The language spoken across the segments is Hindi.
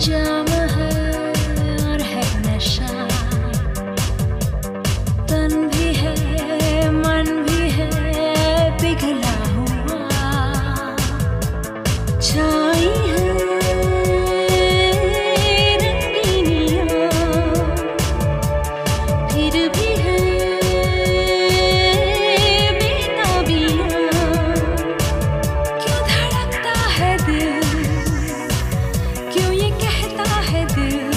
जाम है और है नशा, तन भी है मन भी है पिघला हुआ, छाई है रंगीनियां फिर भी है बेताबियां। क्यों धड़कता है दिल, क्यों ये कहता है दिल,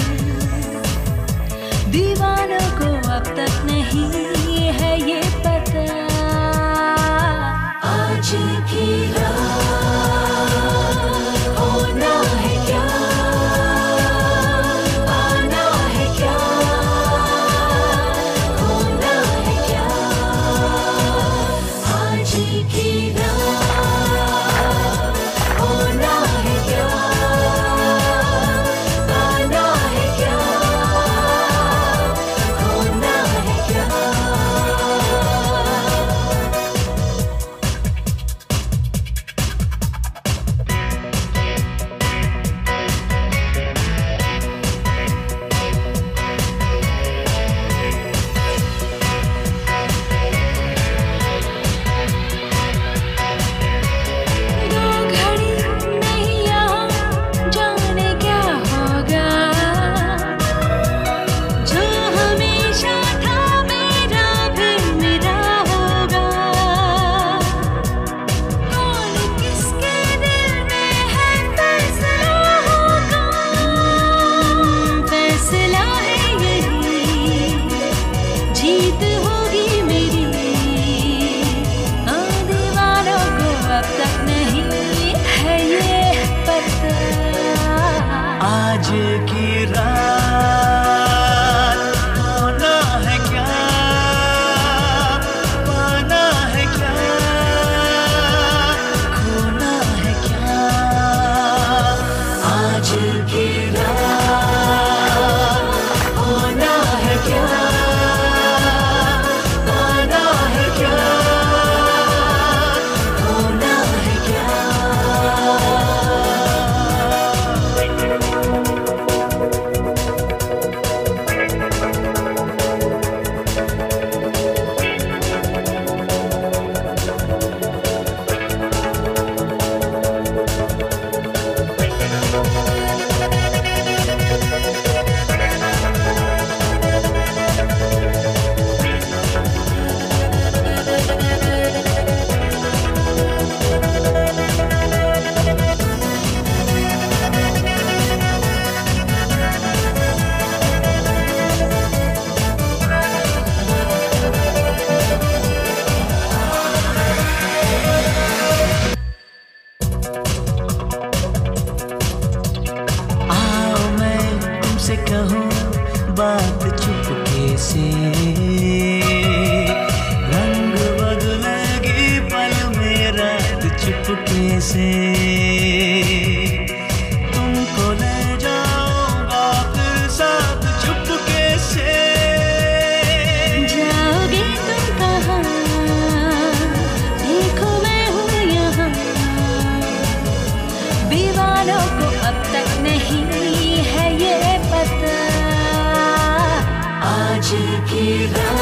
दीवानों को अब तक नहीं है ये पता। आज की रात होना है क्या, आना है क्या, होना है क्या। आज की रात होना है क्या, आना है क्या, होना है क्या। दो घड़ी नहीं यहाँ जाने क्या होगा, जो हमेशा था मेरा फिर मेरा होगा। कौन किसके दिल में है फैसला होगा, फैसला है यही, जीत होगी मेरी। हाँ, दीवानों को अब तक नहीं है ये पता। आज की रात होना है क्या, पाना है क्या, खोना है क्या। आज की रात होना है क्या, पाना है क्या, खोना है क्या। आओ मैं तुमसे कहूँ बात चुपके से, रंग बदलेगी पल में रात चुपके से। तुमको ले जाऊंगा फिर साथ चुपके से। जाओगे तुम कहाँ, देखो मैं हूँ यहाँ। दीवानों को अब तक नहीं है ये पता। आज की रात